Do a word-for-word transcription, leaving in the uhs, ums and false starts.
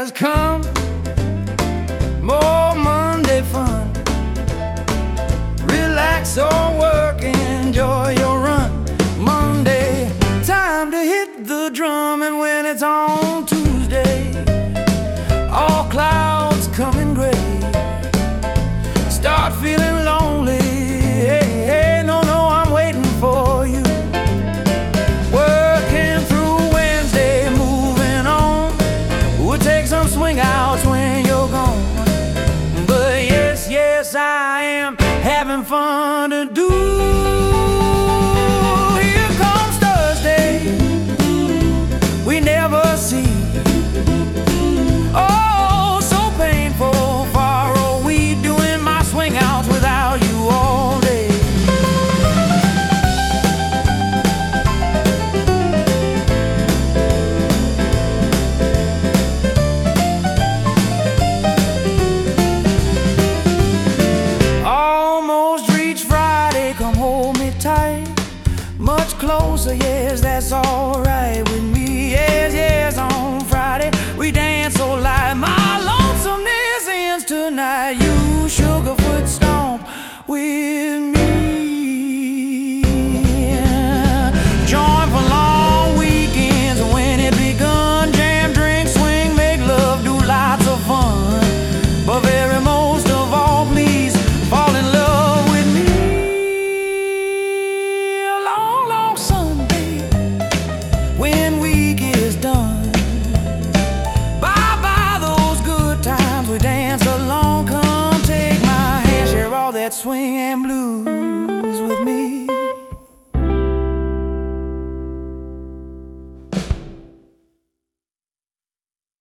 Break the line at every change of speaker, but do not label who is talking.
has come, more Monday fun. Relax or work, enjoy your run. Monday, time to hit the drum. And when it's on Tuesday, all clouds coming gray, start feeling lonely. Hey, hey, no, no, I'm waiting for you. Working through Wednesday, moving on. We'll take some swing outs when you're gone. But yes, yes, I am having fun to do. Here comes Thursday, we never see. Oh, so painful, far are we doing my swing outs without you all day. Almost reached Friday, come hold me tight. Much closer, yes, that's alright with me. Yes, yes, on Friday we dance so light. My lonesomeness ends tonight. You sugarfoot stomp with me. Join for long weekends when it begun. Jam, drink, swing, make love, do lots of fun. But very most of all, please fall in love with me. A long, long Sunday when week is done. Bye bye those good times we dance along. Come take my hand, share all that swing and blues.